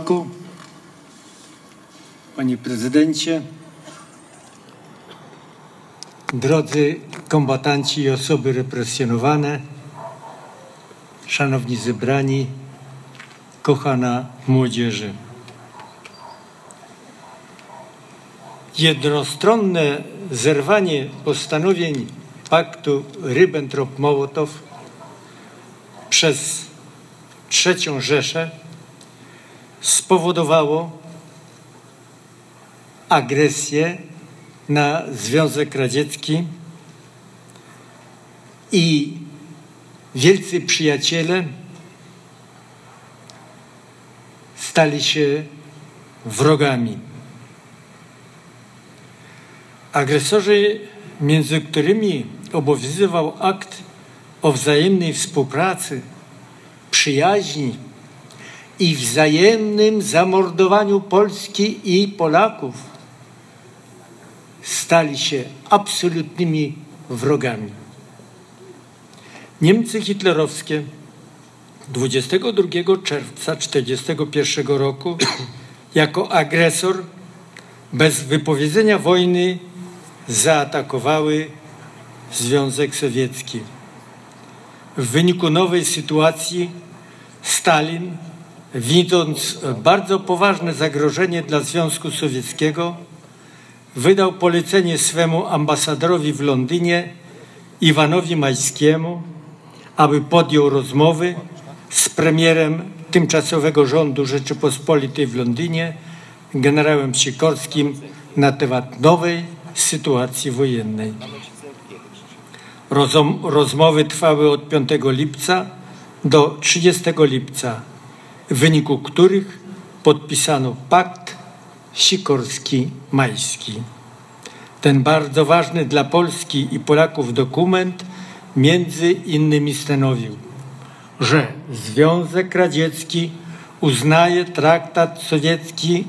Marszałku, Panie Prezydencie, drodzy kombatanci i osoby represjonowane, szanowni zebrani, kochana młodzieży. Jednostronne zerwanie postanowień paktu Ribbentrop-Mołotow przez III Rzeszę spowodowało agresję na Związek Radziecki i wielcy przyjaciele stali się wrogami. Agresorzy, między którymi obowiązywał akt o wzajemnej współpracy, przyjaźni i wzajemnym zamordowaniu Polski i Polaków, stali się absolutnymi wrogami. Niemcy hitlerowskie 22 czerwca 1941 roku jako agresor bez wypowiedzenia wojny zaatakowały Związek Sowiecki. W wyniku nowej sytuacji Stalin, widząc bardzo poważne zagrożenie dla Związku Sowieckiego, wydał polecenie swemu ambasadorowi w Londynie, Iwanowi Majskiemu, aby podjął rozmowy z premierem tymczasowego rządu Rzeczypospolitej w Londynie, generałem Sikorskim, na temat nowej sytuacji wojennej. Rozmowy trwały od 5 lipca do 30 lipca, w wyniku których podpisano pakt Sikorski-Majski. Ten bardzo ważny dla Polski i Polaków dokument między innymi stanowił, że Związek Radziecki uznaje traktat sowiecki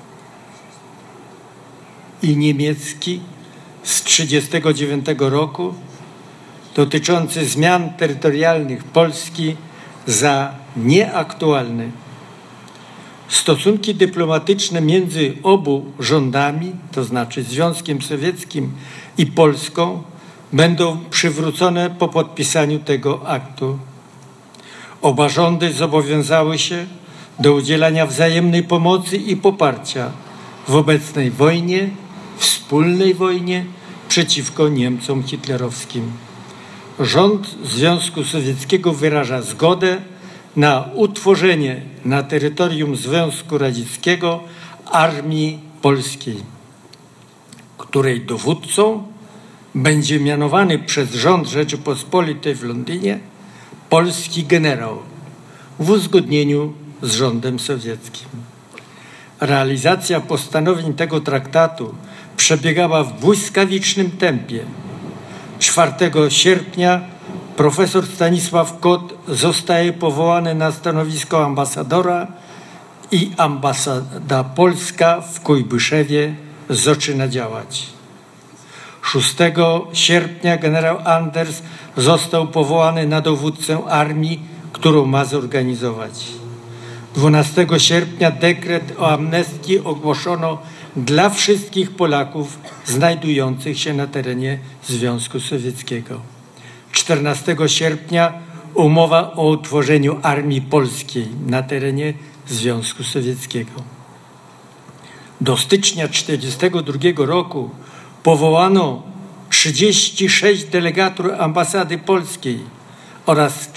i niemiecki z 1939 roku dotyczący zmian terytorialnych Polski za nieaktualny. Stosunki dyplomatyczne między obu rządami, to znaczy Związkiem Sowieckim i Polską, będą przywrócone po podpisaniu tego aktu. Oba rządy zobowiązały się do udzielania wzajemnej pomocy i poparcia w obecnej wojnie, wspólnej wojnie przeciwko Niemcom hitlerowskim. Rząd Związku Sowieckiego wyraża zgodę na utworzenie na terytorium Związku Radzieckiego Armii Polskiej, której dowódcą będzie mianowany przez rząd Rzeczypospolitej w Londynie polski generał w uzgodnieniu z rządem sowieckim. Realizacja postanowień tego traktatu przebiegała w błyskawicznym tempie. 4 sierpnia profesor Stanisław Kot zostaje powołany na stanowisko ambasadora i ambasada polska w Kujbyszewie zaczyna działać. 6 sierpnia generał Anders został powołany na dowódcę armii, którą ma zorganizować. 12 sierpnia dekret o amnestii ogłoszono dla wszystkich Polaków znajdujących się na terenie Związku Sowieckiego. 14 sierpnia umowa o utworzeniu Armii Polskiej na terenie Związku Sowieckiego. Do stycznia 1942 roku powołano 36 delegatur ambasady polskiej oraz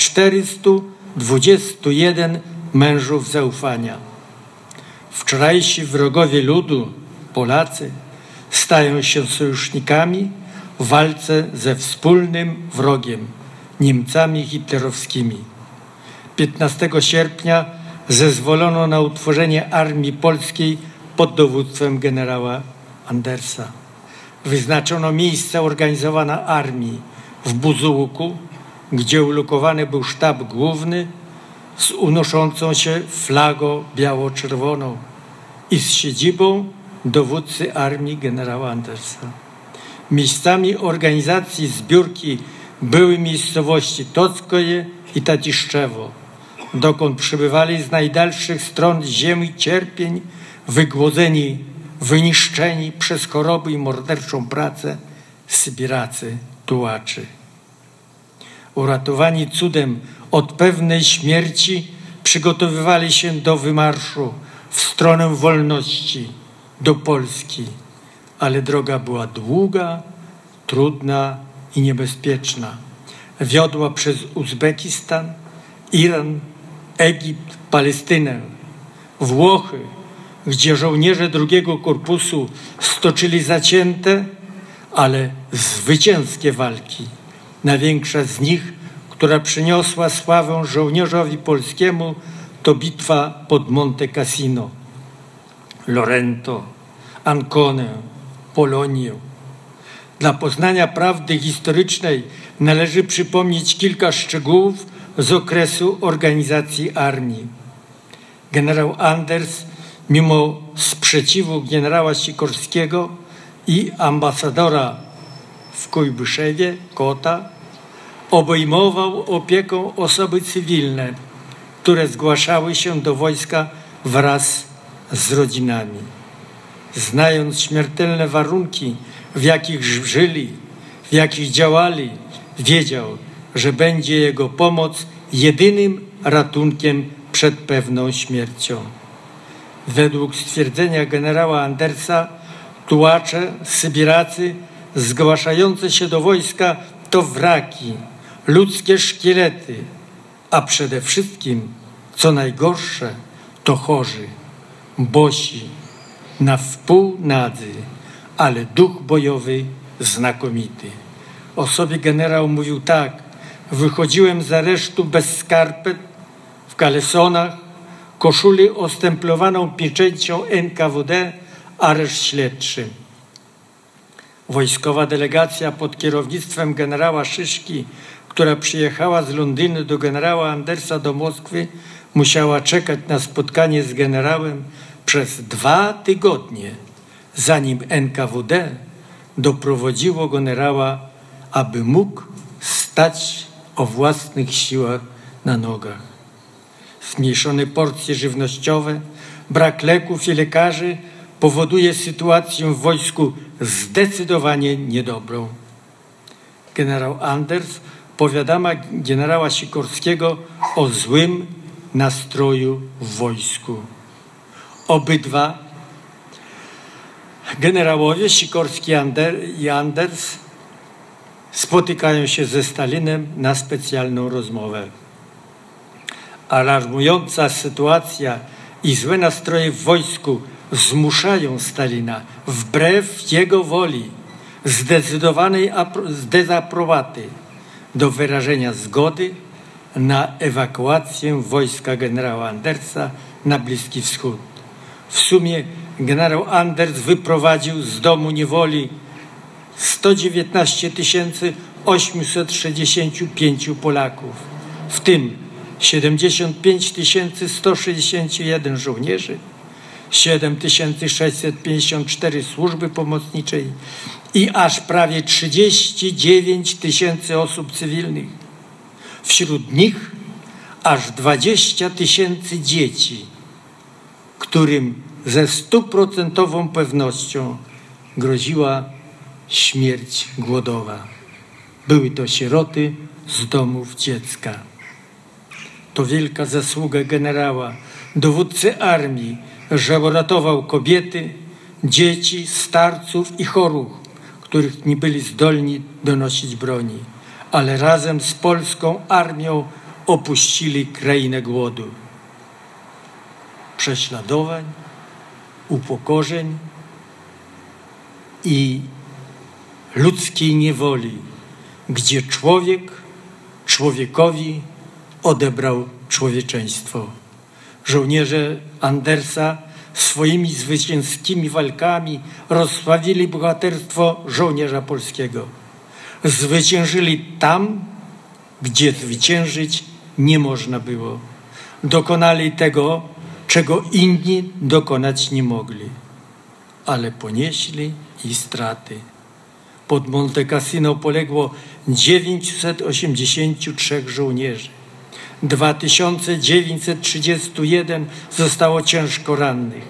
421 mężów zaufania. Wczorajsi wrogowie ludu, Polacy, stają się sojusznikami w walce ze wspólnym wrogiem, Niemcami hitlerowskimi. 15 sierpnia zezwolono na utworzenie Armii Polskiej pod dowództwem generała Andersa. Wyznaczono miejsce organizowania armii w Buzułku, gdzie ulokowany był sztab główny z unoszącą się flagą biało-czerwoną i z siedzibą dowódcy armii generała Andersa. Miejscami organizacji zbiórki były miejscowości Tockoje i Tatiszczewo. dokąd przybywali z najdalszych stron ziemi cierpień, wygłodzeni, wyniszczeni przez choroby i morderczą pracę Sybiracy, tułaczy. Uratowani cudem od pewnej śmierci przygotowywali się do wymarszu w stronę wolności, do Polski, ale droga była długa, trudna i niebezpieczna. Wiodła przez Uzbekistan, Iran, Egipt, Palestynę, Włochy, gdzie żołnierze drugiego korpusu stoczyli zacięte, ale zwycięskie walki. Największa z nich, która przyniosła sławę żołnierzowi polskiemu, to bitwa pod Monte Cassino, Lorento, Anconę, Polonię. Dla poznania prawdy historycznej należy przypomnieć kilka szczegółów z okresu organizacji armii. Generał Anders, mimo sprzeciwu generała Sikorskiego i ambasadora w Kujbyszewie, Kota, obejmował opieką osoby cywilne, które zgłaszały się do wojska wraz z rodzinami. Znając śmiertelne warunki, w jakich żyli, w jakich działali, wiedział, że będzie jego pomoc jedynym ratunkiem przed pewną śmiercią. Według stwierdzenia generała Andersa, tułacze, Sybiracy zgłaszające się do wojska to wraki, ludzkie szkielety, a przede wszystkim, co najgorsze, to chorzy, bosi, na wpół nadzy, ale duch bojowy znakomity. O sobie generał mówił tak: wychodziłem z aresztu bez skarpet, w kalesonach, koszuli ostemplowaną pieczęcią NKWD, areszt śledczy. Wojskowa delegacja pod kierownictwem generała Szyszki, która przyjechała z Londynu do generała Andersa do Moskwy, musiała czekać na spotkanie z generałem przez 2 tygodnie, zanim NKWD doprowadziło generała, aby mógł stać o własnych siłach na nogach. Zmniejszone porcje żywnościowe, brak leków i lekarzy powoduje sytuację w wojsku zdecydowanie niedobrą. Generał Anders powiadama generała Sikorskiego o złym nastroju w wojsku. Obydwa generałowie, Sikorski i Anders, spotykają się ze Stalinem na specjalną rozmowę. Alarmująca sytuacja i złe nastroje w wojsku zmuszają Stalina, wbrew jego woli, zdecydowanej dezaprobaty, do wyrażenia zgody na ewakuację wojska generała Andersa na Bliski Wschód. W sumie generał Anders wyprowadził z domu niewoli 119 865 Polaków, w tym 75 161 żołnierzy, 7654 służby pomocniczej i aż prawie 39 000 osób cywilnych. Wśród nich aż 20 000 dzieci, którym ze 100% pewnością groziła śmierć głodowa. Były to sieroty z domów dziecka. To wielka zasługa generała, dowódcy armii, że uratował kobiety, dzieci, starców i chorych, których nie byli zdolni donosić broni, ale razem z polską armią opuścili krainę głodu, prześladowań, upokorzeń i ludzkiej niewoli, gdzie człowiek człowiekowi odebrał człowieczeństwo. Żołnierze Andersa swoimi zwycięskimi walkami rozsławili bohaterstwo żołnierza polskiego. Zwyciężyli tam, gdzie zwyciężyć nie można było. Dokonali tego, czego inni dokonać nie mogli, ale ponieśli i straty. Pod Monte Cassino poległo 983 żołnierzy. 2931 zostało ciężko rannych.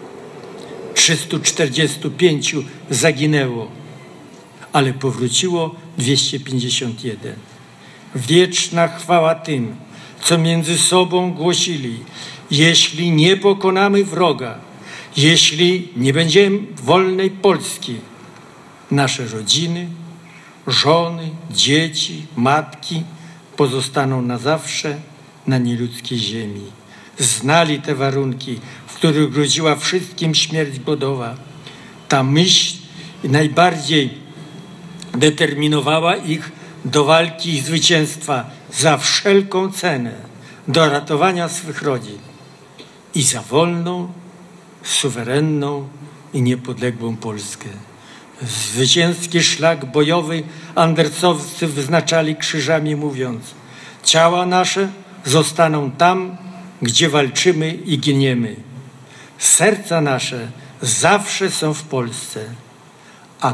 345 zaginęło, ale powróciło 251. Wieczna chwała tym, co między sobą głosili: jeśli nie pokonamy wroga, jeśli nie będziemy wolnej Polski, nasze rodziny, żony, dzieci, matki pozostaną na zawsze na nieludzkiej ziemi. Znali te warunki, w których groziła wszystkim śmierć głodowa. Ta myśl najbardziej determinowała ich do walki i zwycięstwa za wszelką cenę, do ratowania swych rodzin i za wolną, suwerenną i niepodległą Polskę. Zwycięski szlak bojowy andersowcy wyznaczali krzyżami, mówiąc: ciała nasze zostaną tam, gdzie walczymy i giniemy. Serca nasze zawsze są w Polsce, a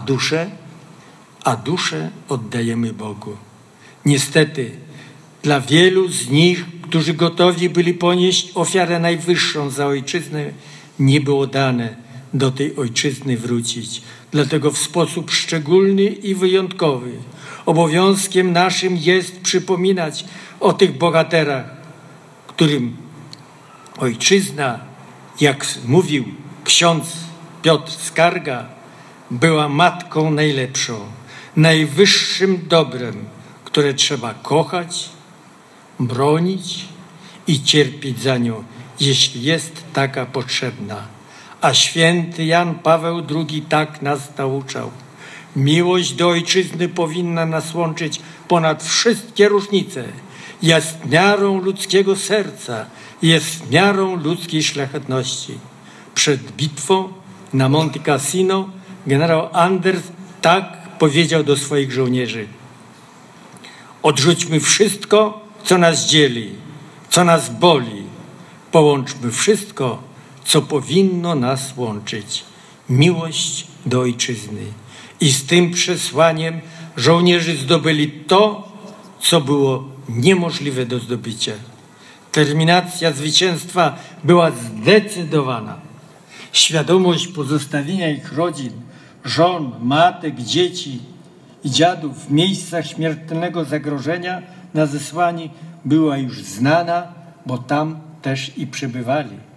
dusze oddajemy Bogu. Niestety, dla wielu z nich, którzy gotowi byli ponieść ofiarę najwyższą za ojczyznę, nie było dane do tej ojczyzny wrócić. Dlatego w sposób szczególny i wyjątkowy obowiązkiem naszym jest przypominać o tych bohaterach, którym ojczyzna, jak mówił ksiądz Piotr Skarga, była matką najlepszą, najwyższym dobrem, które trzeba kochać, bronić i cierpieć za nią, jeśli jest taka potrzebna. A święty Jan Paweł II tak nas nauczał: miłość do ojczyzny powinna nas łączyć ponad wszystkie różnice. Jest miarą ludzkiego serca, jest miarą ludzkiej szlachetności. Przed bitwą na Monte Cassino generał Anders tak powiedział do swoich żołnierzy: odrzućmy wszystko, co nas dzieli, co nas boli. Połączmy wszystko, co powinno nas łączyć: miłość do ojczyzny. I z tym przesłaniem żołnierze zdobyli to, co było niemożliwe do zdobycia. Terminacja zwycięstwa była zdecydowana. Świadomość pozostawienia ich rodzin, żon, matek, dzieci i dziadów w miejscach śmiertelnego zagrożenia na zesłani była już znana, bo tam też i przebywali.